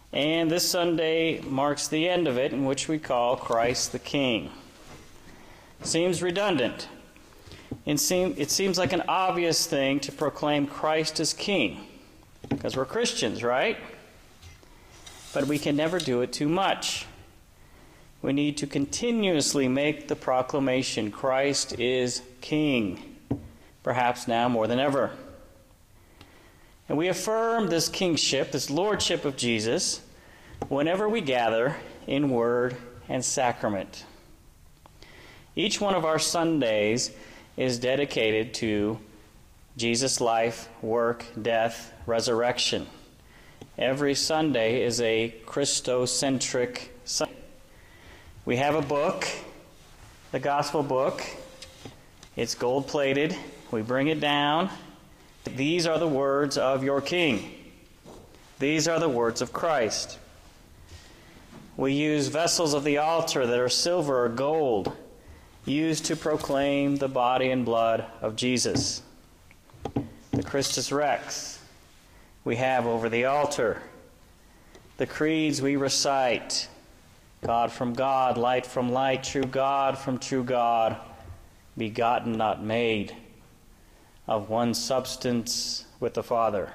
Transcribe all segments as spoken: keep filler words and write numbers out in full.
And this Sunday marks the end of it, in which we call Christ the King. Seems redundant. It, seem, it seems like an obvious thing to proclaim Christ as King, because we're Christians, right? But we can never do it too much. We need to continuously make the proclamation, Christ is King, perhaps now more than ever. And we affirm this kingship, this lordship of Jesus, whenever we gather in word and sacrament. Each one of our Sundays is dedicated to Jesus' life, work, death, resurrection. Every Sunday is a Christocentric Sunday. We have a book, the gospel book. It's gold-plated. We bring it down. These are the words of your King. These are the words of Christ. We use vessels of the altar that are silver or gold, used to proclaim the body and blood of Jesus. The Christus Rex we have over the altar. The creeds we recite. God from God, light from light, true God from true God, begotten, not made, of one substance with the Father.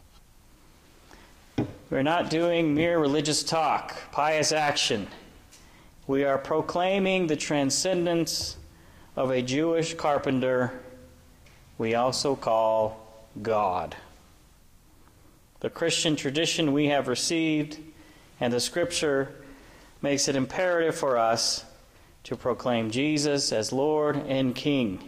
We're not doing mere religious talk, pious action. We are proclaiming the transcendence of a Jewish carpenter we also call God. The Christian tradition we have received and the Scripture makes it imperative for us to proclaim Jesus as Lord and King.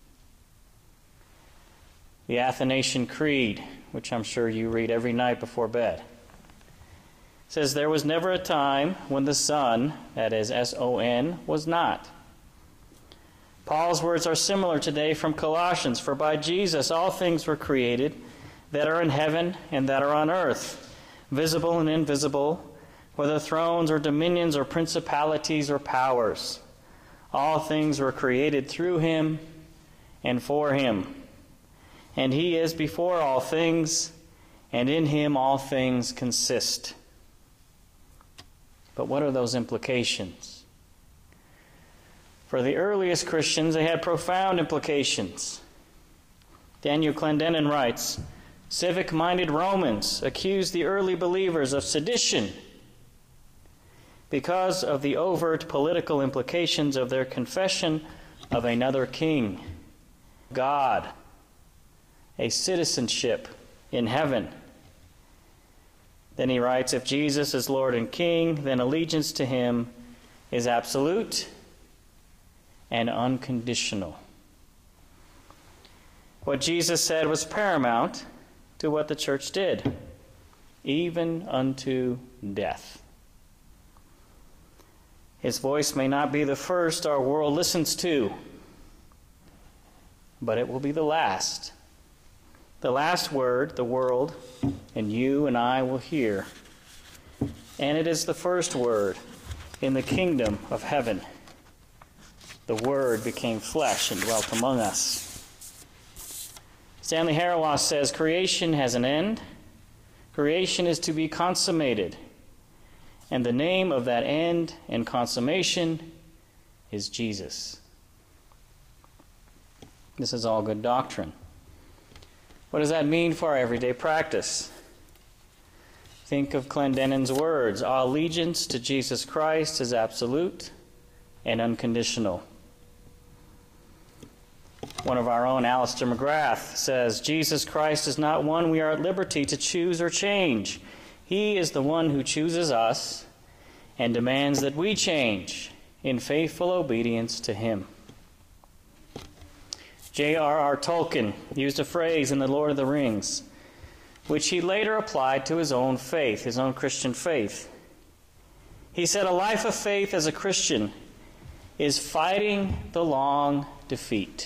The Athanasian Creed, which I'm sure you read every night before bed, says, there was never a time when the Son, that is S O N, was not. Paul's words are similar today from Colossians, for by Jesus all things were created that are in heaven and that are on earth, visible and invisible, whether thrones or dominions or principalities or powers. All things were created through him and for him. And he is before all things, and in him all things consist. But what are those implications? For the earliest Christians, they had profound implications. Daniel Clendenin writes, civic-minded Romans accused the early believers of sedition because of the overt political implications of their confession of another king, God, a citizenship in heaven. Then he writes, if Jesus is Lord and King, then allegiance to him is absolute and unconditional. What Jesus said was paramount to what the church did, even unto death. His voice may not be the first our world listens to, but it will be the last. The last word the world and you and I will hear. And it is the first word in the kingdom of heaven. The Word became flesh and dwelt among us. Stanley Hauerwas says, creation has an end. Creation is to be consummated. And the name of that end and consummation is Jesus. This is all good doctrine. What does that mean for our everyday practice? Think of Clendenin's words. Our allegiance to Jesus Christ is absolute and unconditional. One of our own, Alistair McGrath, says, Jesus Christ is not one we are at liberty to choose or change. He is the one who chooses us and demands that we change in faithful obedience to him. J R R Tolkien used a phrase in The Lord of the Rings, which he later applied to his own faith, his own Christian faith. He said, a life of faith as a Christian is fighting the long defeat.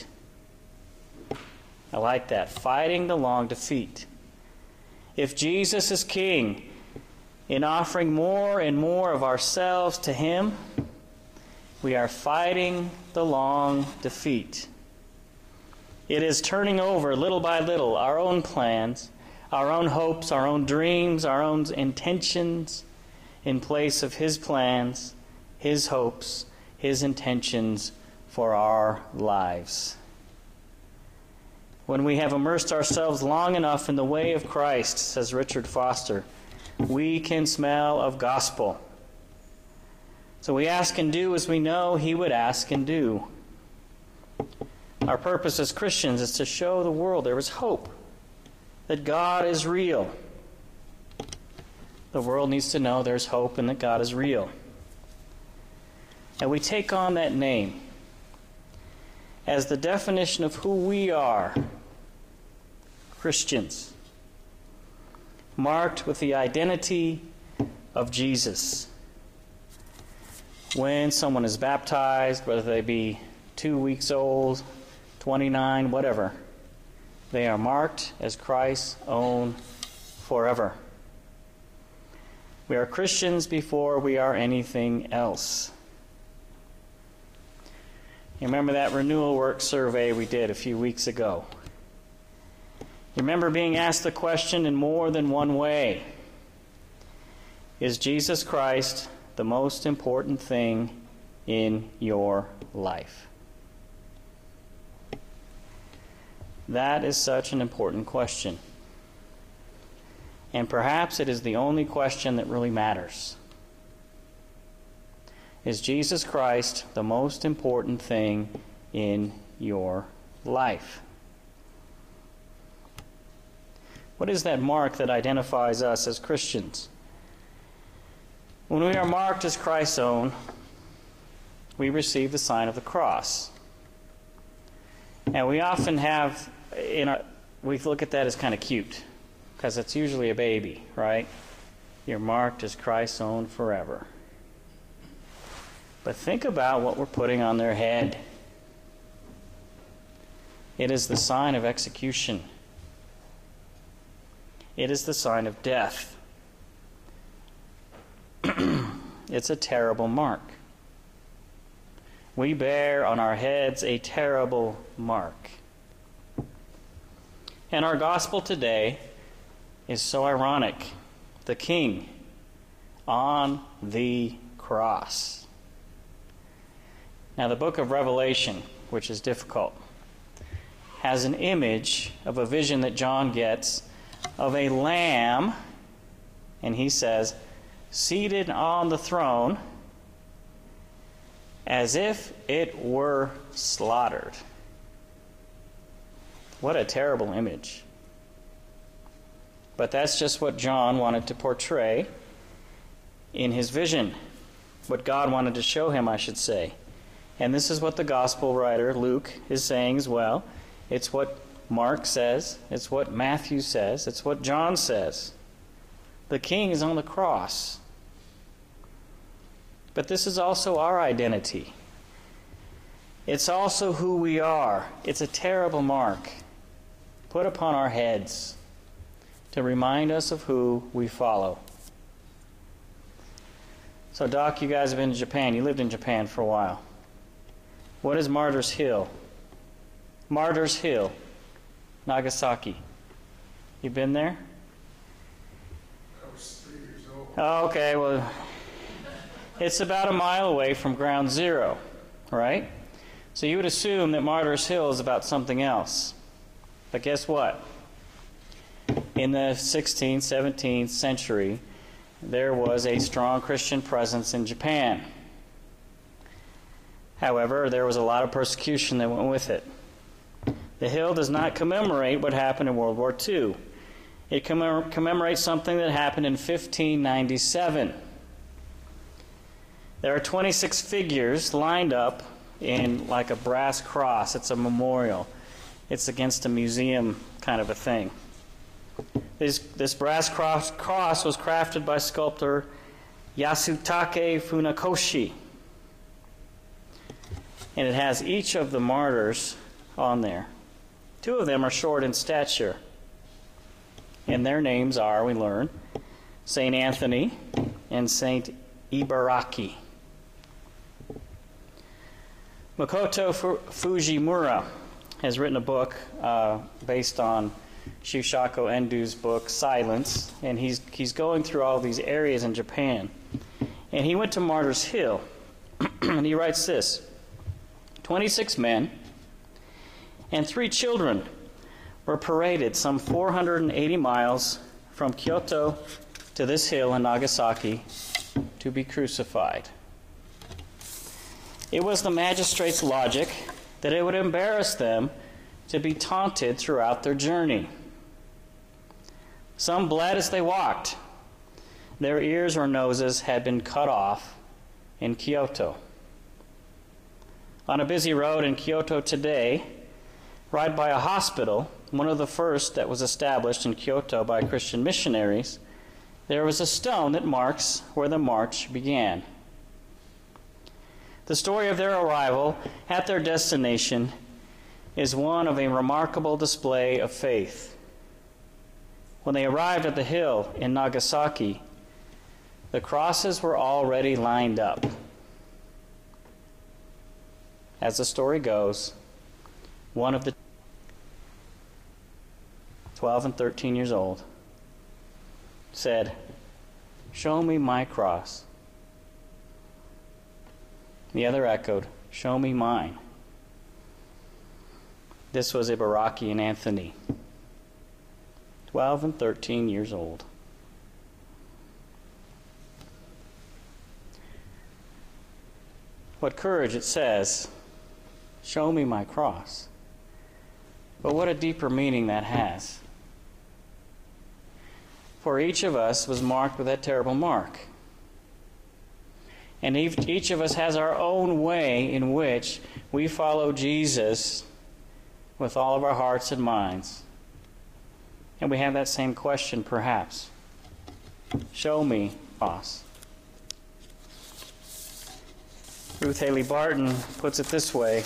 I like that, fighting the long defeat. If Jesus is King, in offering more and more of ourselves to him, we are fighting the long defeat. It is turning over little by little our own plans, our own hopes, our own dreams, our own intentions, in place of His plans, His hopes, His intentions for our lives. When we have immersed ourselves long enough in the way of Christ, says Richard Foster, we can smell of gospel. So we ask and do as we know He would ask and do. Our purpose as Christians is to show the world there is hope, that God is real. The world needs to know there's hope and that God is real. And we take on that name as the definition of who we are, Christians, marked with the identity of Jesus. When someone is baptized, whether they be two weeks old, twenty-nine, whatever, they are marked as Christ's own forever. We are Christians before we are anything else. You remember that renewal work survey we did a few weeks ago? You remember being asked the question in more than one way. Is Jesus Christ the most important thing in your life? That is such an important question. And perhaps it is the only question that really matters. Is Jesus Christ the most important thing in your life? What is that mark that identifies us as Christians? When we are marked as Christ's own, we receive the sign of the cross. And we often have, in our, we look at that as kind of cute, because it's usually a baby, right? You're marked as Christ's own forever. But think about what we're putting on their head. It is the sign of execution. It is the sign of death. It's a terrible mark. We bear on our heads a terrible mark. And our gospel today is so ironic. The King on the cross. Now, the book of Revelation, which is difficult, has an image of a vision that John gets of a lamb, and he says, seated on the throne as if it were slaughtered. What a terrible image. But that's just what John wanted to portray in his vision. What God wanted to show him, I should say. And this is what the gospel writer, Luke, is saying as well. It's what Mark says. It's what Matthew says. It's what John says. The King is on the cross. But this is also our identity. It's also who we are. It's a terrible mark put upon our heads to remind us of who we follow. So, Doc, you guys have been to Japan. You lived in Japan for a while. What is Martyrs Hill? Martyrs Hill, Nagasaki. You been there? I was three years old. Oh, okay, well, it's about a mile away from Ground Zero, right? So you would assume that Martyrs Hill is about something else. But guess what? In the sixteenth, seventeenth century, there was a strong Christian presence in Japan. However, there was a lot of persecution that went with it. The hill does not commemorate what happened in World War Two. It commem- commemorates something that happened in fifteen ninety-seven. There are twenty-six figures lined up in like a brass cross. It's a memorial. It's against a museum kind of a thing. This, this brass cross, cross was crafted by sculptor Yasutake Funakoshi. And it has each of the martyrs on there. Two of them are short in stature. And their names are, we learn, Saint Anthony and Saint Ibaraki. Makoto Fujimura has written a book uh, based on Shusaku Endo's book, Silence, and he's, he's going through all these areas in Japan. And he went to Martyrs Hill, and he writes this: twenty-six men and three children were paraded some four hundred eighty miles from Kyoto to this hill in Nagasaki to be crucified. It was the magistrate's logic that it would embarrass them to be taunted throughout their journey. Some bled as they walked. Their ears or noses had been cut off in Kyoto. On a busy road in Kyoto today, right by a hospital, one of the first that was established in Kyoto by Christian missionaries, there was a stone that marks where the march began. The story of their arrival at their destination is one of a remarkable display of faith. When they arrived at the hill in Nagasaki, the crosses were already lined up. As the story goes, one of the twelve and thirteen years old said, "Show me my cross." The other echoed, "Show me mine." This was Ibaraki and Anthony, twelve and thirteen years old. What courage it says, "Show me my cross." But what a deeper meaning that has. For each of us was marked with that terrible mark. And each of us has our own way in which we follow Jesus with all of our hearts and minds. And we have that same question, perhaps. Show me, cross. Ruth Haley Barton puts it this way: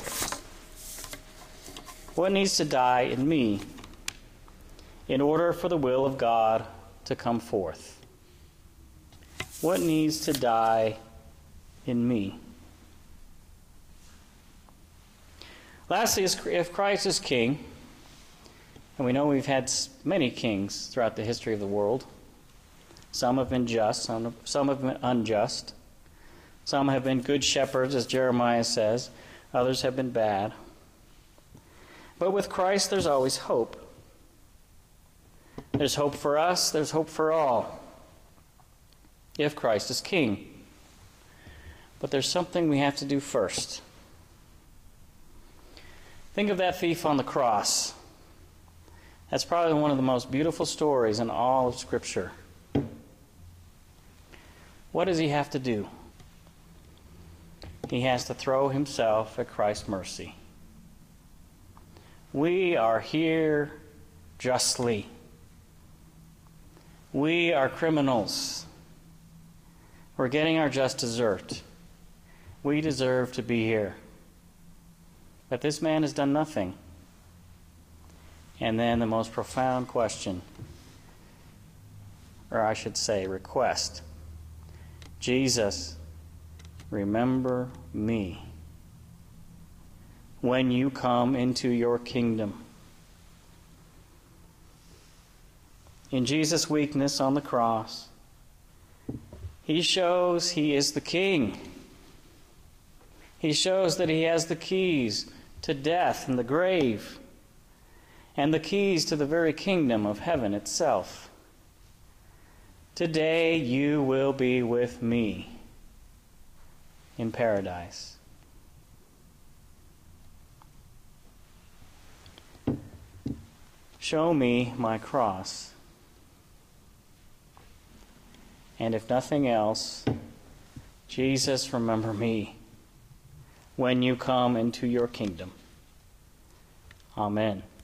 what needs to die in me in order for the will of God to come forth? What needs to die in me? Lastly, if Christ is king, and we know we've had many kings throughout the history of the world, some have been just, some, some have been unjust, some have been good shepherds, as Jeremiah says, others have been bad. But with Christ, there's always hope. There's hope for us, there's hope for all, if Christ is king. But there's something we have to do first. Think of that thief on the cross. That's probably one of the most beautiful stories in all of Scripture. What does he have to do? He has to throw himself at Christ's mercy. We are here justly. We are criminals. We're getting our just desert. We deserve to be here. But this man has done nothing. And then the most profound question, or I should say request: Jesus, remember me when you come into your kingdom. In Jesus' weakness on the cross, he shows he is the king. He shows that he has the keys to death and the grave, and the keys to the very kingdom of heaven itself. Today you will be with me in paradise. Show me my cross. And if nothing else, Jesus, remember me when you come into your kingdom. Amen.